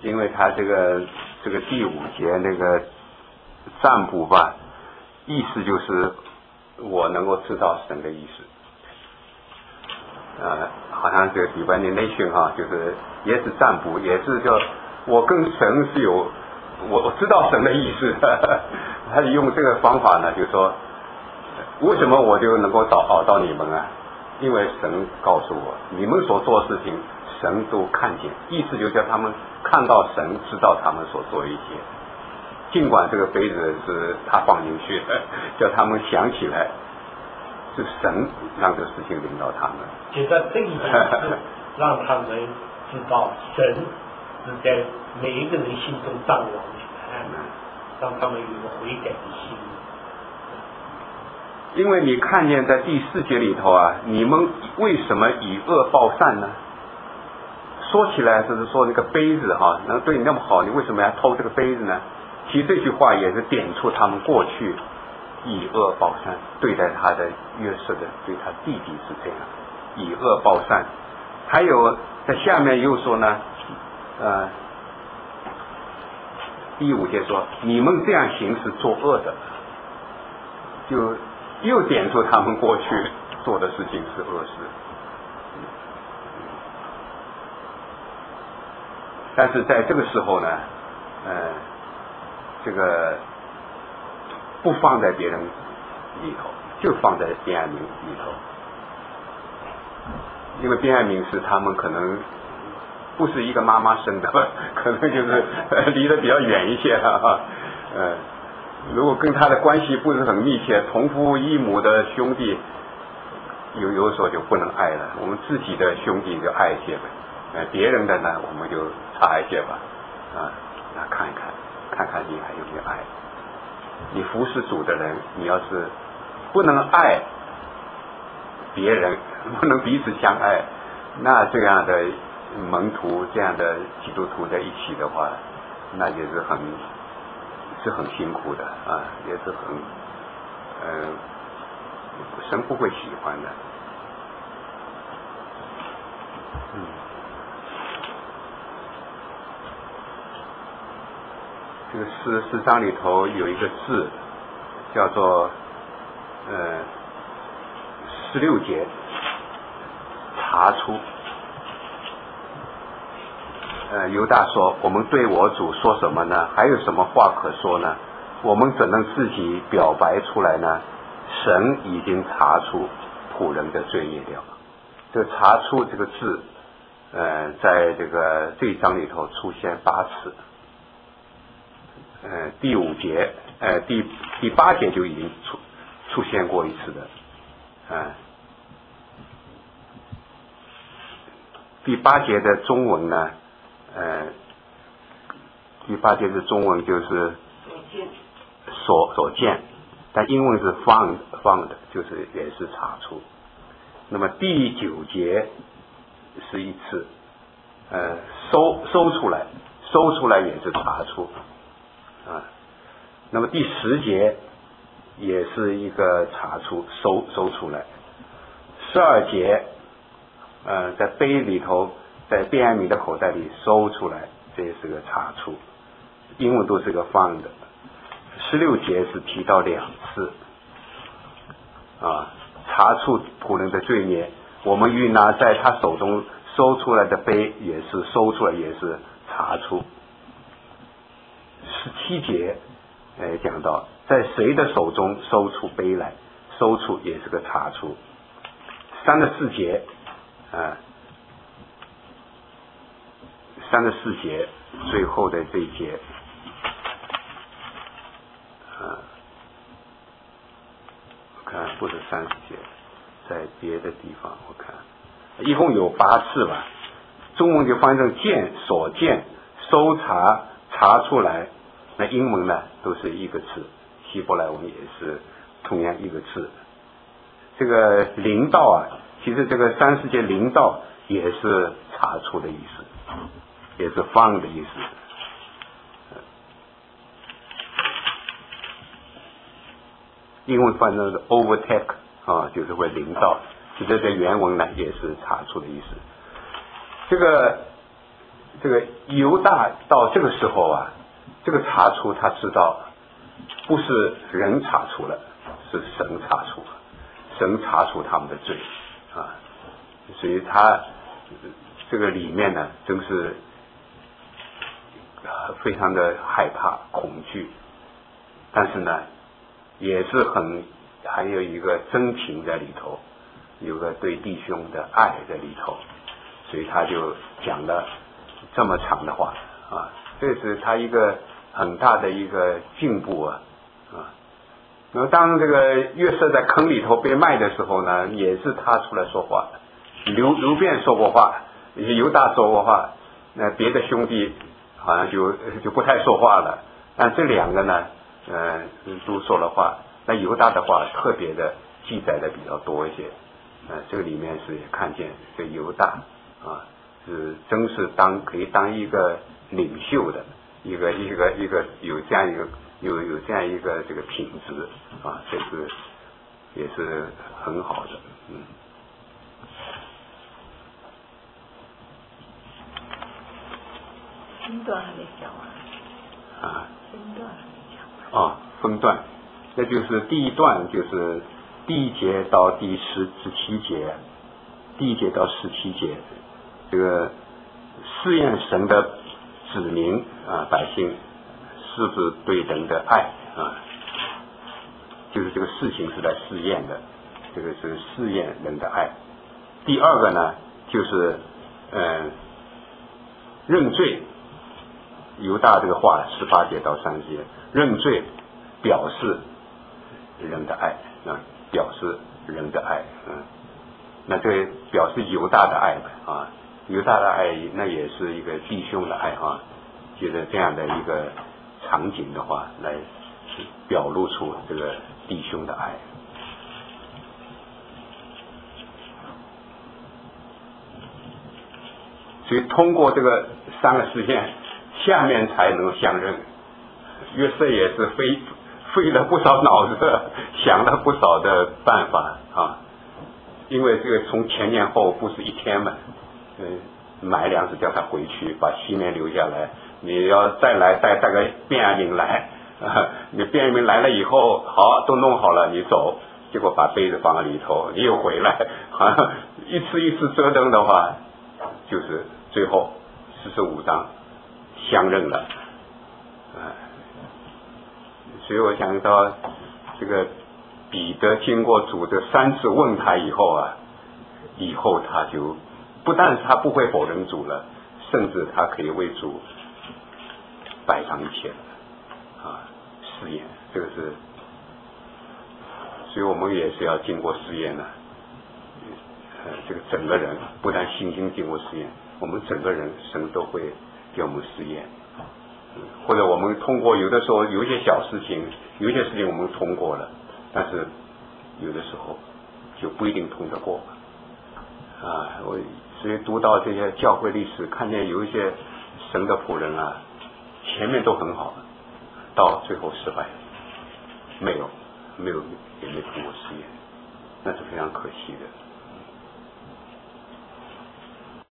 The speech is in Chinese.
因为他这个第5节那个占卜吧，意思就是我能够知道神的意思。好像这个 divination 就是也是占卜，也是叫我跟神是有我知道神的意思。他用这个方法呢，就是说为什么我就能够找到你们啊？因为神告诉我，你们所做的事情神都看见，意思就叫他们看到神，知道他们所做的一切，尽管这个杯子是他放进去的，叫他们想起来是神让这个事情领导他们。 就在这一点是让他们知道神是在每一个人心中掌握起来，让他们有个悔改的心。 因为你看见在第4节里头啊，你们为什么以恶报善呢？说起来就是说那个杯子能对你那么好，你为什么要偷这个杯子呢？其实这句话也是点出他们过去以恶报善，对待他的约瑟的对他弟弟是这样以恶报善。还有在下面又说呢，第5节说你们这样行是作恶的，就又点出他们过去做的事情是恶事。但是在这个时候呢，这个不放在别人里头，就放在便雅悯里头，因为便雅悯是他们可能不是一个妈妈生的，可能就是离得比较远一些了如果跟他的关系不是很密切，同父异母的兄弟有时候就不能爱了，我们自己的兄弟就爱一些呗，别人的呢我们就差一些吧，那看一看你还有没有爱。你服侍主的人，你要是不能爱别人，不能彼此相爱，那这样的门徒这样的基督徒在一起的话，那也是很辛苦的也是很神不会喜欢的。这个诗章里头有一个字叫做16节查出。犹大说，我们对我主说什么呢？还有什么话可说呢？我们怎能自己表白出来呢？神已经查出仆人的罪孽了。这个查出这个字在这一章里头出现8次。第5节第8节就已经出现过一次的第8节的中文呢第8节的中文就是所见，但英文是 found 就是也是查出。那么第9节是一次搜出来也是查出那么第10节也是一个查出搜出来。12节在杯里头，在便雅悯的口袋里搜出来，这也是个查出，英文都是个 found。16节是提到2次查出仆人的罪孽，我们与拿在他手中搜出来的杯也是搜出来，也是查出。17节讲到在谁的手中搜出杯来，搜出也是个查出。34节34节最后的这一节我看不是30节，在别的地方我看一共有8次吧，中文就翻译成见、所见、搜查、查出来，那英文呢都是一个字，希伯来文也是同样一个字。这个临到其实这个34节临到也是查出的意思，也是放的意思。英文翻成是 overtake 就是会临到，其实在原文呢也是查出的意思。 这个犹大到这个时候啊，这个查出他知道不是人查出了，是神查出了，神查出他们的罪啊，所以他这个里面呢，真是非常的害怕恐惧，但是呢也是还有一个真情在里头，有个对弟兄的爱在里头，所以他就讲了这么长的话啊，这是他一个很大的一个进步啊。那么当这个约瑟在坑里头被卖的时候呢，也是他出来说话，流便说过话，犹大说过话，那别的兄弟好像就不太说话了，但这两个呢都说了话，那犹大的话特别的记载的比较多一些，这个里面是看见这犹大啊是真是可以当一个领袖的一个有这样一个这个品质啊，这是也是很好的。 分段还没讲完啊，分段还没讲完啊， 分段，那就是第一段就是第1节到第17节，第1节到17节，这个试验神的子民啊百姓是不是对人的爱啊，就是这个事情是来试验的，这个是试验人的爱。第二个呢就是认罪，犹大这个话18节到30节，认罪表示人的爱啊，表示人的爱，那这表示犹大的爱啊，犹大的爱那也是一个弟兄的爱啊，就是这样的一个场景的话来表露出这个弟兄的爱。所以通过这个3个事件，下面才能相认。约瑟也是费了不少脑子，想了不少的办法啊，因为这个从前年后不是一天嘛，买粮食叫他回去，把西面留下来，你要再来带个便雅悯来啊，你便雅悯来了以后，好都弄好了，你走，结果把杯子放在里头，你又回来，好像一次折腾的话，就是最后45章相认了，所以我想到这个彼得经过主这3次问他以后啊，以后他就不但是他不会否认主了，甚至他可以为主摆上一切了啊，试验，这个是，所以我们也是要经过试验的，这个整个人不但信心经过试验，我们整个人神都会给我们试验，或者我们通过有的时候有一些小事情，有一些事情我们通过了，但是有的时候就不一定通得过啊。所以读到这些教会历史，看见有一些神的仆人啊，前面都很好，到最后失败，也没通过试验，那是非常可惜的。